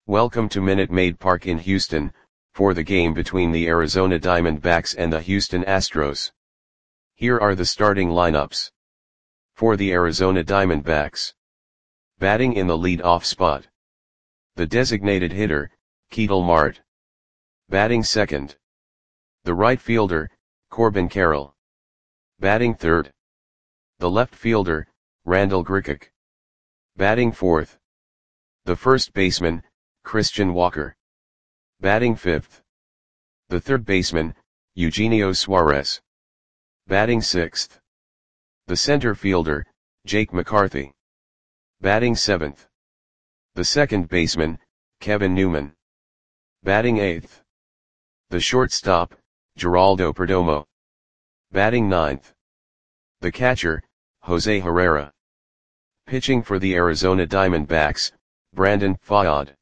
Welcome to Minute Maid Park in Houston, for the game between the Arizona Diamondbacks and the Houston Astros. Here are the starting lineups. For the Arizona Diamondbacks. Batting in the lead-off spot. The designated hitter, Ketel Marte. Batting second. The right fielder, Corbin Carroll. Batting third. The left fielder, Randal Grichuk. Batting fourth. The first baseman, Christian Walker. Batting fifth. The third baseman, Eugenio Suarez. Batting sixth. The center fielder, Jake McCarthy. Batting seventh. The second baseman, Kevin Newman. Batting eighth. The shortstop, Geraldo Perdomo. Batting ninth. The catcher, Jose Herrera. Pitching for the Arizona Diamondbacks, Brandon Pfaadt.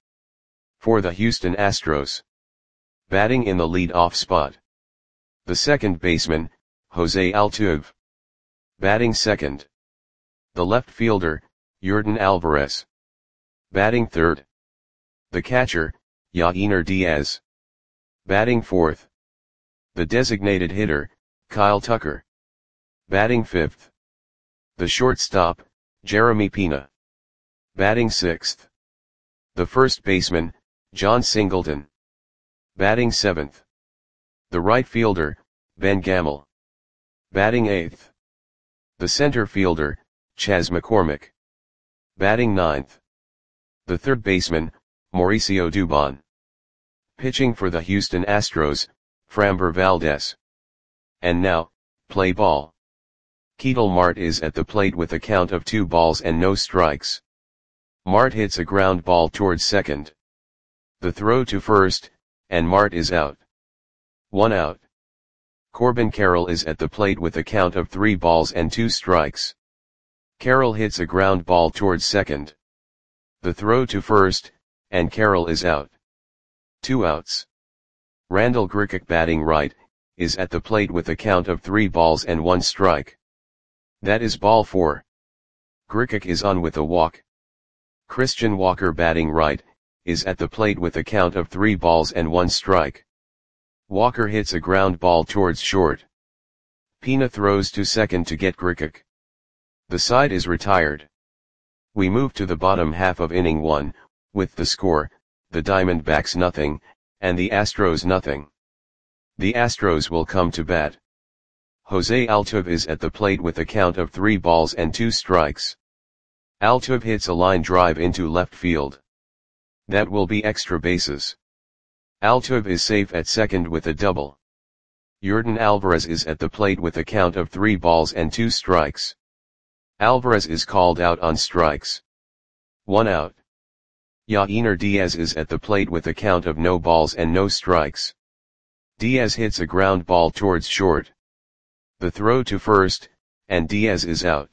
For the Houston Astros. Batting in the lead-off spot. The second baseman, Jose Altuve. Batting second. The left fielder, Yordan Alvarez. Batting third. The catcher, Yainer Diaz. Batting fourth. The designated hitter, Kyle Tucker. Batting fifth. The shortstop, Jeremy Pena. Batting sixth. The first baseman, Jon Singleton. Batting seventh. The right fielder, Ben Gamel. Batting eighth. The center fielder, Chas McCormick. Batting ninth. The third baseman, Mauricio Dubon. Pitching for the Houston Astros, Framber Valdez. And now, play ball. Ketel Marte is at the plate with a count of 2 balls and no strikes. Marte hits a ground ball towards second. The throw to first, and Marte is out. 1 out. Corbin Carroll is at the plate with a count of 3 balls and 2 strikes. Carroll hits a ground ball towards second. The throw to first, and Carroll is out. 2 outs. Randal Grichuk, batting right, is at the plate with a count of 3 balls and 1 strike. That is ball 4. Grichuk is on with a walk. Christian Walker, batting right, is at the plate with a count of 3 balls and 1 strike. Walker hits a ground ball towards short. Pena throws to second to get Grichuk. The side is retired. We move to the bottom half of inning 1, with the score, the Diamondbacks 0, and the Astros 0. The Astros will come to bat. Jose Altuve is at the plate with a count of 3 balls and 2 strikes. Altuve hits a line drive into left field. That will be extra bases. Altuve is safe at second with a double. Yordan Alvarez is at the plate with a count of 3 balls and 2 strikes. Alvarez is called out on strikes. 1 out. Yainer Diaz is at the plate with a count of no balls and no strikes. Diaz hits a ground ball towards short. The throw to first, and Diaz is out.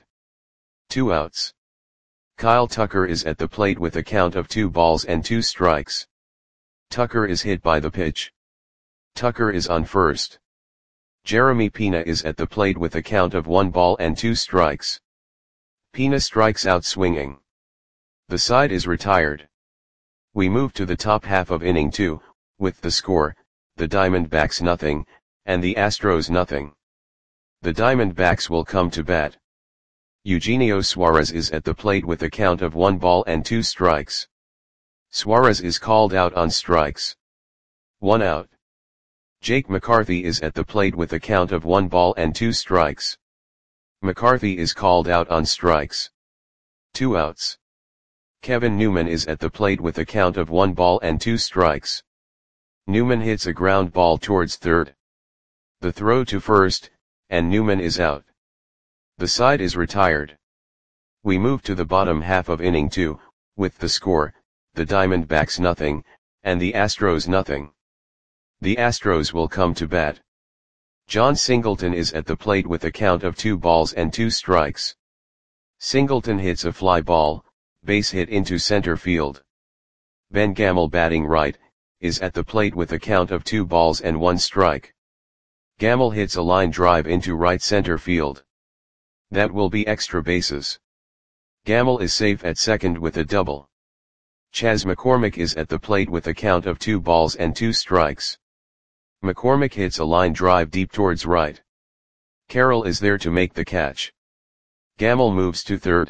2 outs. Kyle Tucker is at the plate with a count of 2 balls and 2 strikes. Tucker is hit by the pitch. Tucker is on first. Jeremy Pena is at the plate with a count of 1 ball and 2 strikes. Pena strikes out swinging. The side is retired. We move to the top half of inning 2, with the score, the Diamondbacks 0, and the Astros 0. The Diamondbacks will come to bat. Eugenio Suarez is at the plate with a count of 1 ball and 2 strikes. Suarez is called out on strikes. 1 out. Jake McCarthy is at the plate with a count of 1 ball and 2 strikes. McCarthy is called out on strikes. 2 outs. Kevin Newman is at the plate with a count of 1 ball and 2 strikes. Newman hits a ground ball towards third. The throw to first, and Newman is out. The side is retired. We move to the bottom half of inning 2, with the score, the Diamondbacks 0, and the Astros 0. The Astros will come to bat. Jon Singleton is at the plate with a count of 2 balls and 2 strikes. Singleton hits a fly ball, base hit into center field. Ben Gamel, batting right, is at the plate with a count of 2 balls and 1 strike. Gamel hits a line drive into right center field. That will be extra bases. Gamel is safe at second with a double. Chas McCormick is at the plate with a count of 2 balls and 2 strikes. McCormick hits a line drive deep towards right. Carroll is there to make the catch. Gamble moves to third.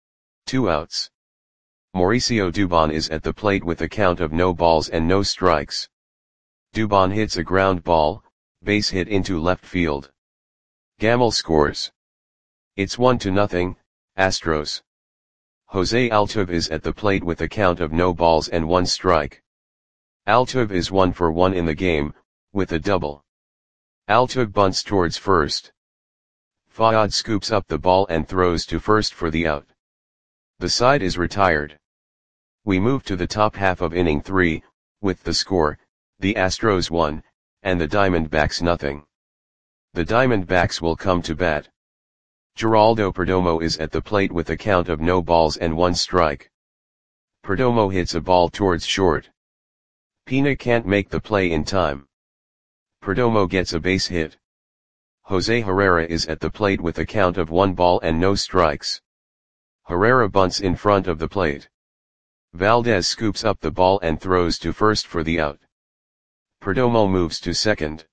2 outs. Mauricio Dubon is at the plate with a count of no balls and no strikes. Dubon hits a ground ball, base hit into left field. Gamble scores. It's 1-0, Astros. Jose Altuve is at the plate with a count of no balls and 1 strike. Altuve is 1 for 1 in the game, with a double. Altuve bunts towards first. Fayad scoops up the ball and throws to first for the out. The side is retired. We move to the top half of inning 3, with the score, the Astros 1, and the Diamondbacks nothing. The Diamondbacks will come to bat. Geraldo Perdomo is at the plate with a count of no balls and 1 strike. Perdomo hits a ball towards short. Pina can't make the play in time. Perdomo gets a base hit. Jose Herrera is at the plate with a count of 1 ball and no strikes. Herrera bunts in front of the plate. Valdez scoops up the ball and throws to first for the out. Perdomo moves to second.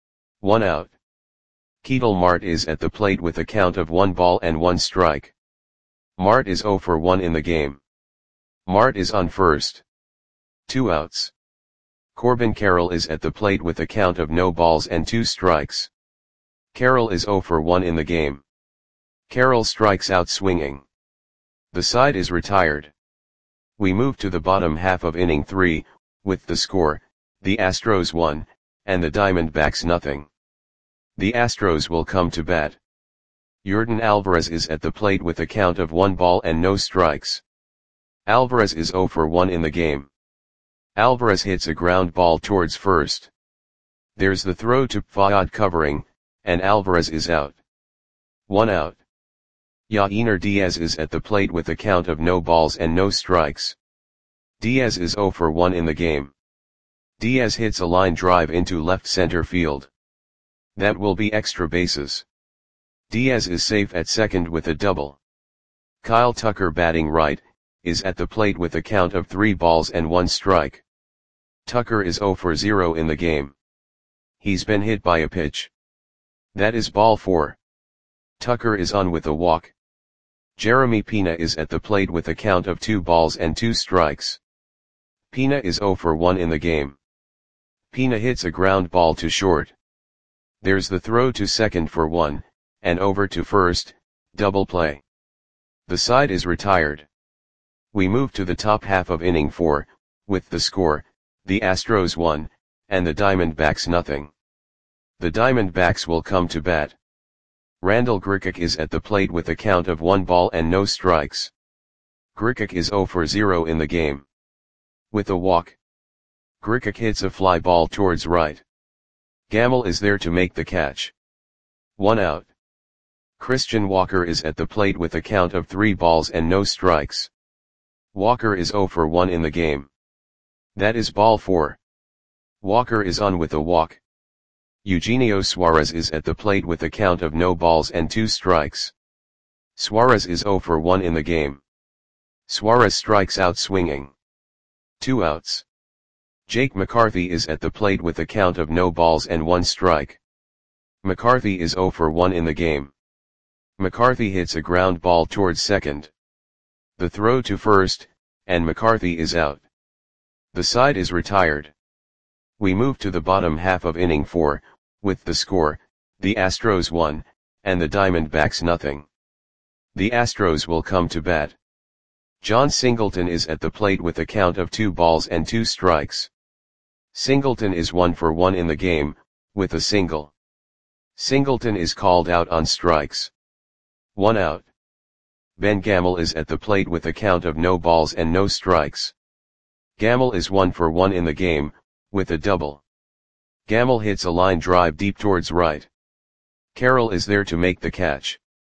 1 out. Ketel Marte is at the plate with a count of 1 ball and 1 strike. Marte is 0 for 1 in the game. Marte is on first. 2 outs. Corbin Carroll is at the plate with a count of no balls and 2 strikes. Carroll is 0 for 1 in the game. Carroll strikes out swinging. The side is retired. We move to the bottom half of inning 3, with the score, the Astros 1, and the Diamondbacks nothing. The Astros will come to bat. Yordan Alvarez is at the plate with a count of 1 ball and no strikes. Alvarez is 0 for 1 in the game. Alvarez hits a ground ball towards first. There's the throw to Fayad covering, and Alvarez is out. 1 out. Yainer Diaz is at the plate with a count of no balls and no strikes. Diaz is 0 for 1 in the game. Diaz hits a line drive into left center field. That will be extra bases. Diaz is safe at second with a double. Kyle Tucker batting right, is at the plate with a count of 3 balls and 1 strike. Tucker is 0 for 0 in the game. He's been hit by a pitch. That is ball 4. Tucker is on with a walk. Jeremy Pina is at the plate with a count of 2 balls and 2 strikes. Pina is 0 for 1 in the game. Pina hits a ground ball to short. There's the throw to second for 1, and over to first, double play. The side is retired. We move to the top half of inning 4, with the score, the Astros 1, and the Diamondbacks nothing. The Diamondbacks will come to bat. Randall Grichuk is at the plate with a count of 1 ball and no strikes. Grichuk is 0 for 0 in the game. With a walk. Grichuk hits a fly ball towards right. Gamble is there to make the catch. 1 out. Christian Walker is at the plate with a count of 3 balls and no strikes. Walker is 0 for 1 in the game. That is ball 4. Walker is on with a walk. Eugenio Suarez is at the plate with a count of no balls and 2 strikes. Suarez is 0 for 1 in the game. Suarez strikes out swinging. 2 outs. Jake McCarthy is at the plate with a count of no balls and 1 strike. McCarthy is 0 for 1 in the game. McCarthy hits a ground ball towards second. The throw to first, and McCarthy is out. The side is retired. We move to the bottom half of inning 4, with the score, the Astros 1, and the Diamondbacks nothing. The Astros will come to bat. John Singleton is at the plate with a count of 2 balls and 2 strikes. Singleton is 1 for 1 in the game, with a single. Singleton is called out on strikes. 1 out. Ben Gamel is at the plate with a count of no balls and no strikes. Gamel is 1 for 1 in the game, with a double. Gamel hits a line drive deep towards right. Carroll is there to make the catch.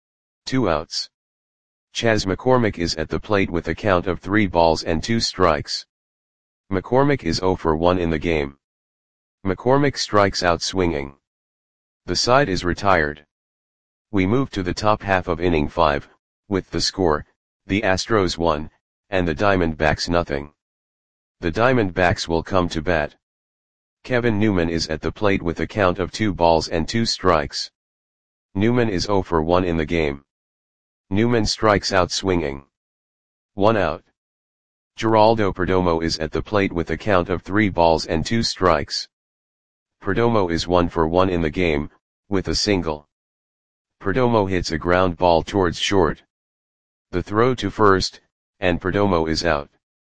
2 outs. Chas McCormick is at the plate with a count of 3 balls and 2 strikes. McCormick is 0 for 1 in the game. McCormick strikes out swinging. The side is retired. We move to the top half of inning 5, with the score, the Astros 1, and the Diamondbacks nothing. The Diamondbacks will come to bat. Kevin Newman is at the plate with a count of 2 balls and 2 strikes. Newman is 0 for 1 in the game. Newman strikes out swinging. 1 out. Geraldo Perdomo is at the plate with a count of 3 balls and 2 strikes. Perdomo is 1 for 1 in the game, with a single. Perdomo hits a ground ball towards short. The throw to first, and Perdomo is out.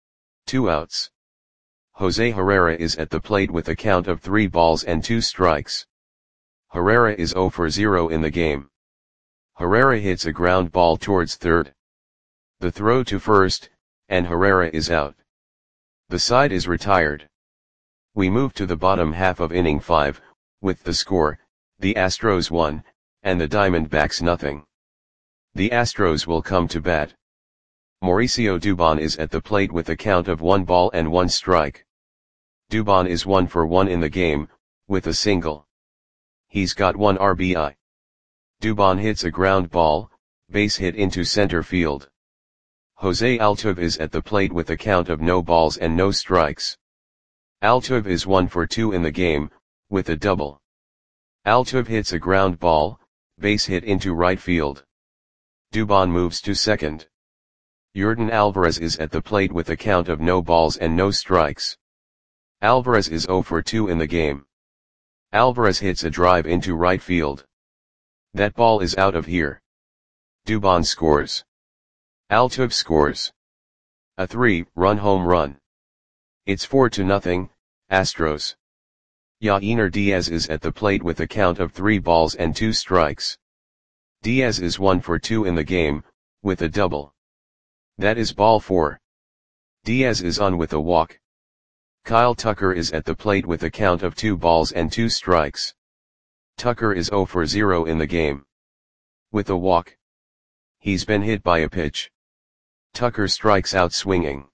2 outs. Jose Herrera is at the plate with a count of 3 balls and 2 strikes. Herrera is 0 for 0 in the game. Herrera hits a ground ball towards third. The throw to first, and Herrera is out. The side is retired. We move to the bottom half of inning 5, with the score, the Astros 1, and the Diamondbacks nothing. The Astros will come to bat. Mauricio Dubon is at the plate with a count of 1 ball and 1 strike. Dubon is 1 for 1 in the game, with a single. He's got 1 RBI. Dubon hits a ground ball, base hit into center field. Jose Altuve is at the plate with a count of no balls and no strikes. Altuve is 1 for 2 in the game, with a double. Altuve hits a ground ball, base hit into right field. Dubon moves to second. Yordan Alvarez is at the plate with a count of no balls and no strikes. Alvarez is 0 for 2 in the game. Alvarez hits a drive into right field. That ball is out of here. Dubon scores. Altuve scores. A 3-run home run. It's 4-0, Astros. Yainer Diaz is at the plate with a count of 3 balls and 2 strikes. Diaz is 1 for 2 in the game, with a double. That is ball 4. Diaz is on with a walk. Kyle Tucker is at the plate with a count of 2 balls and 2 strikes. Tucker is 0 for 0 in the game. With a walk. He's been hit by a pitch. Tucker strikes out swinging.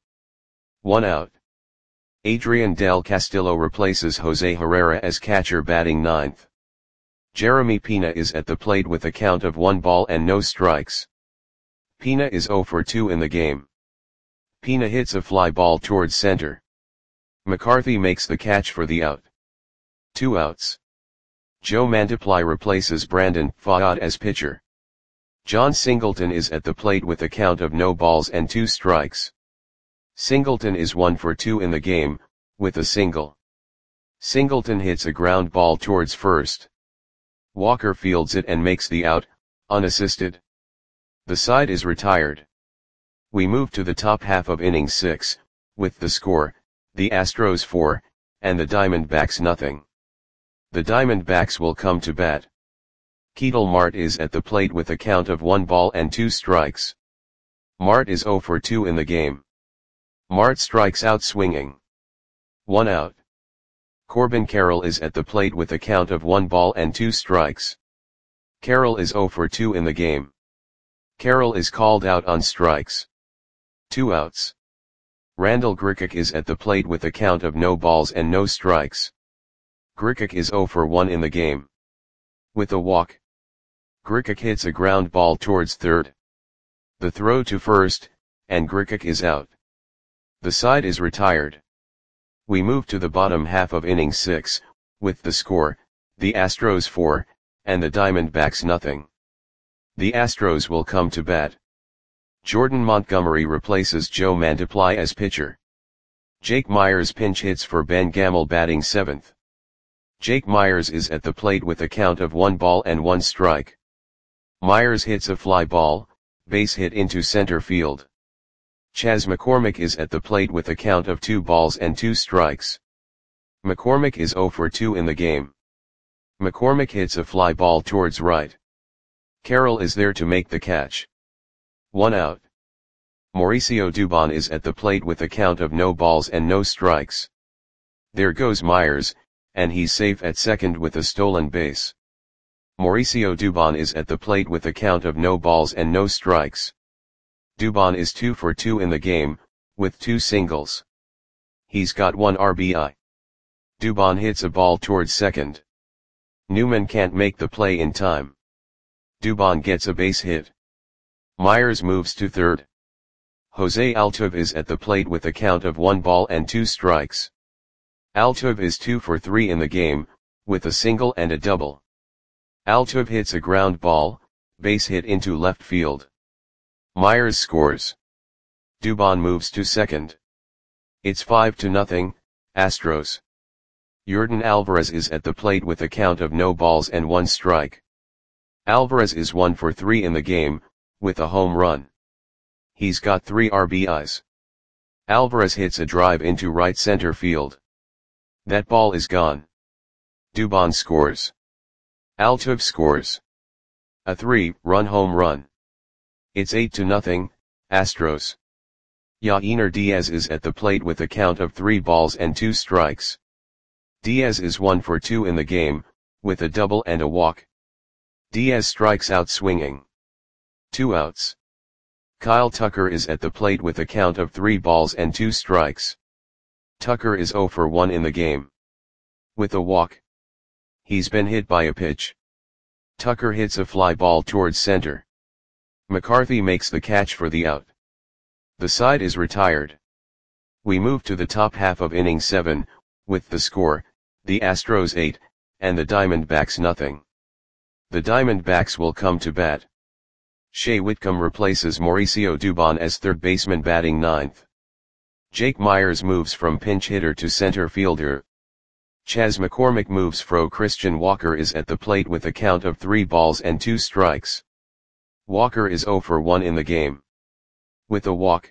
1 out. Adrian Del Castillo replaces Jose Herrera as catcher batting 9th. Jeremy Pena is at the plate with a count of 1 ball and no strikes. Pena is 0 for 2 in the game. Pena hits a fly ball towards center. McCarthy makes the catch for the out. 2 outs. Joe Mantiply replaces Brandon Pfaadt as pitcher. John Singleton is at the plate with a count of no balls and 2 strikes. Singleton is 1 for 2 in the game, with a single. Singleton hits a ground ball towards first. Walker fields it and makes the out, unassisted. The side is retired. We move to the top half of inning 6, with the score, the Astros 4, and the Diamondbacks nothing. The Diamondbacks will come to bat. Ketel Marte is at the plate with a count of 1 ball and 2 strikes. Marte is 0 for 2 in the game. Marte strikes out swinging. 1 out. Corbin Carroll is at the plate with a count of 1 ball and 2 strikes. Carroll is 0 for 2 in the game. Carroll is called out on strikes. 2 outs. Randall Grichuk is at the plate with a count of no balls and no strikes. Grichuk is 0 for 1 in the game. With a walk. Grichuk hits a ground ball towards third. The throw to first, and Grichuk is out. The side is retired. We move to the bottom half of inning 6, with the score, the Astros 4, and the Diamondbacks nothing. The Astros will come to bat. Jordan Montgomery replaces Joe Mantiply as pitcher. Jake Myers pinch hits for Ben Gamel batting 7th. Jake Myers is at the plate with a count of 1 ball and 1 strike. Myers hits a fly ball, base hit into center field. Chas McCormick is at the plate with a count of 2 balls and 2 strikes. McCormick is 0 for 2 in the game. McCormick hits a fly ball towards right. Carroll is there to make the catch. 1 out. Mauricio Dubon is at the plate with a count of no balls and no strikes. There goes Myers, and he's safe at second with a stolen base. Mauricio Dubon is at the plate with a count of no balls and no strikes. Dubon is 2 for 2 in the game, with 2 singles. He's got 1 RBI. Dubon hits a ball towards second. Newman can't make the play in time. Dubon gets a base hit. Myers moves to third. Jose Altuve is at the plate with a count of 1 ball and 2 strikes. Altuve is 2 for 3 in the game, with a single and a double. Altuve hits a ground ball, base hit into left field. Myers scores. Dubon moves to second. It's 5-0, Astros. Yordan Alvarez is at the plate with a count of no balls and 1 strike. Alvarez is 1 for 3 in the game, with a home run. He's got 3 RBIs. Alvarez hits a drive into right center field. That ball is gone. Dubon scores. Altuve scores. A 3-run home run. It's 8-0, Astros. Yainer Diaz is at the plate with a count of 3 balls and 2 strikes. Diaz is 1 for 2 in the game, with a double and a walk. Diaz strikes out swinging. 2 outs. Kyle Tucker is at the plate with a count of 3 balls and 2 strikes. Tucker is 0 for 1 in the game. With a walk. He's been hit by a pitch. Tucker hits a fly ball towards center. McCarthy makes the catch for the out. The side is retired. We move to the top half of inning 7, with the score, the Astros 8, and the Diamondbacks nothing. The Diamondbacks will come to bat. Shea Whitcomb replaces Mauricio Dubon as third baseman batting 9th. Jake Myers moves from pinch hitter to center fielder. Chas McCormick moves fro. Christian Walker is at the plate with a count of 3 balls and 2 strikes. Walker is 0 for 1 in the game. With a walk.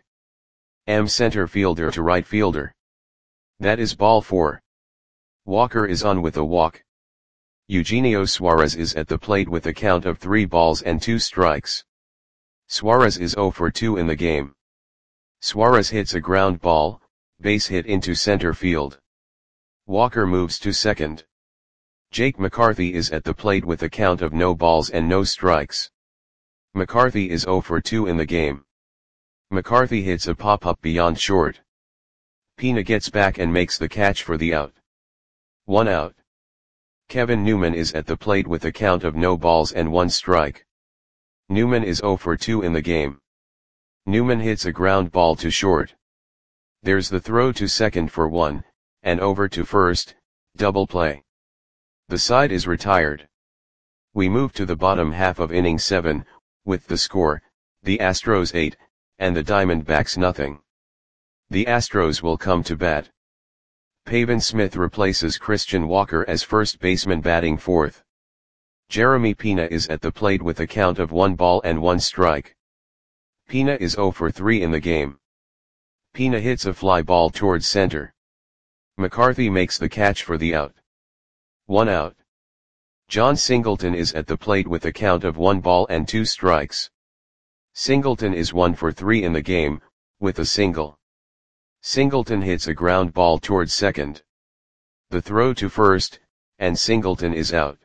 Center fielder to right fielder. That is ball 4. Walker is on with a walk. Eugenio Suarez is at the plate with a count of 3 balls and 2 strikes. Suarez is 0 for 2 in the game. Suarez hits a ground ball, base hit into center field. Walker moves to second. Jake McCarthy is at the plate with a count of no balls and no strikes. McCarthy is 0 for 2 in the game. McCarthy hits a pop-up beyond short. Pina gets back and makes the catch for the out. 1 out. Kevin Newman is at the plate with a count of no balls and 1 strike. Newman is 0 for 2 in the game. Newman hits a ground ball to short. There's the throw to second for 1, and over to first, double play. The side is retired. We move to the bottom half of inning 7, with the score, the Astros 8, and the Diamondbacks nothing. The Astros will come to bat. Pavin Smith replaces Christian Walker as first baseman batting 4th. Jeremy Pina is at the plate with a count of 1 ball and 1 strike. Pina is 0 for 3 in the game. Pina hits a fly ball towards center. McCarthy makes the catch for the out. 1 out. John Singleton is at the plate with a count of 1 ball and 2 strikes. Singleton is 1 for 3 in the game, with a single. Singleton hits a ground ball towards second. The throw to first, and Singleton is out.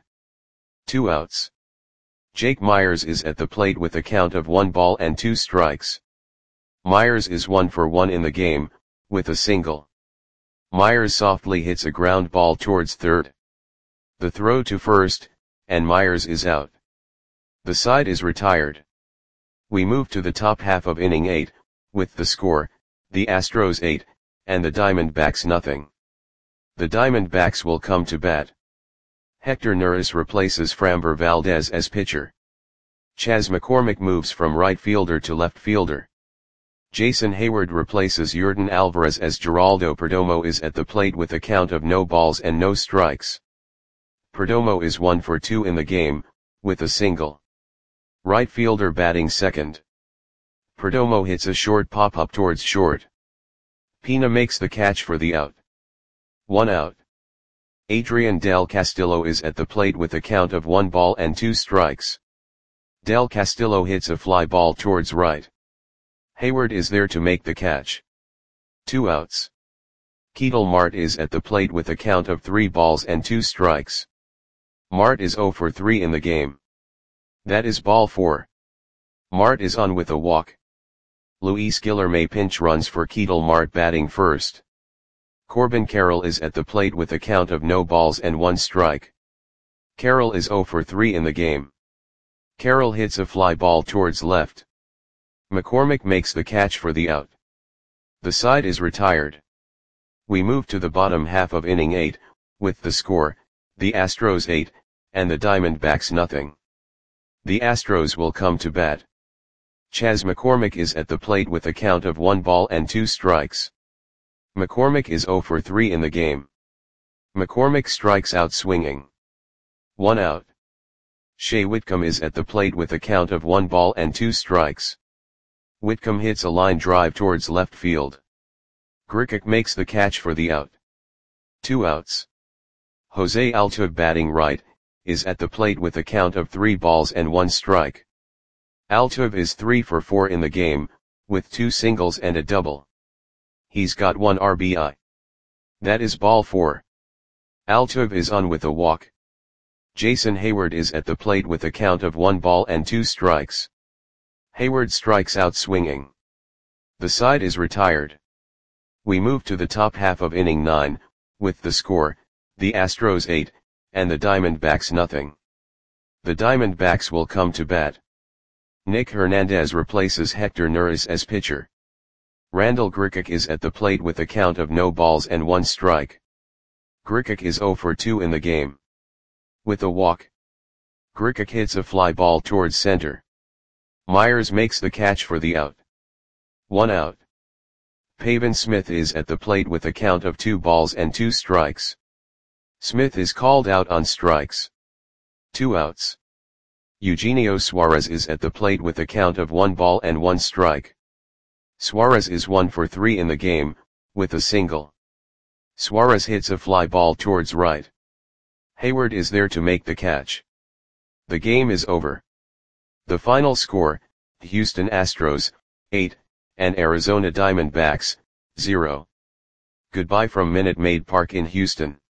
2 outs. Jake Myers is at the plate with a count of 1 ball and 2 strikes. Myers is 1 for 1 in the game, with a single. Myers softly hits a ground ball towards third. The throw to first, and Myers is out. The side is retired. We move to the top half of inning 8, with the score, the Astros 8, and the Diamondbacks nothing. The Diamondbacks will come to bat. Hector Neris replaces Framber Valdez as pitcher. Chas McCormick moves from right fielder to left fielder. Jason Hayward replaces Yordan Alvarez as Geraldo Perdomo is at the plate with a count of no balls and no strikes. Perdomo is 1 for 2 in the game, with a single. Right fielder batting second. Perdomo hits a short pop-up towards short. Pina makes the catch for the out. 1 out. Adrian Del Castillo is at the plate with a count of 1 ball and 2 strikes. Del Castillo hits a fly ball towards right. Hayward is there to make the catch. 2 outs. Ketel Marte is at the plate with a count of 3 balls and 2 strikes. Marte is 0 for 3 in the game. That is ball 4. Marte is on with a walk. Luis Guillerme pinch runs for Ketel Marte batting first. Corbin Carroll is at the plate with a count of no balls and 1 strike. Carroll is 0 for 3 in the game. Carroll hits a fly ball towards left. McCormick makes the catch for the out. The side is retired. We move to the bottom half of inning 8, with the score, the Astros 8, and the Diamondbacks nothing. The Astros will come to bat. Chas McCormick is at the plate with a count of 1 ball and 2 strikes. McCormick is 0 for 3 in the game. McCormick strikes out swinging. 1 out. Shea Whitcomb is at the plate with a count of 1 ball and 2 strikes. Whitcomb hits a line drive towards left field. Grichuk makes the catch for the out. 2 outs. Jose Altuve, batting right, is at the plate with a count of 3 balls and 1 strike. Altuve is 3 for 4 in the game, with 2 singles and a double. He's got 1 RBI. That is ball 4. Altuve is on with a walk. Jason Heyward is at the plate with a count of 1 ball and 2 strikes. Heyward strikes out swinging. The side is retired. We move to the top half of inning 9, with the score, the Astros 8, and the Diamondbacks nothing. The Diamondbacks will come to bat. Nick Hernandez replaces Hector Neris as pitcher. Randall Grichuk is at the plate with a count of no balls and 1 strike. Grichuk is 0 for 2 in the game. With a walk, Grichuk hits a fly ball towards center. Myers makes the catch for the out. 1 out. Pavin Smith is at the plate with a count of 2 balls and 2 strikes. Smith is called out on strikes. 2 outs. Eugenio Suarez is at the plate with a count of 1 ball and 1 strike. Suarez is 1 for 3 in the game, with a single. Suarez hits a fly ball towards right. Heyward is there to make the catch. The game is over. The final score, Houston Astros, 8, and Arizona Diamondbacks, 0. Goodbye from Minute Maid Park in Houston.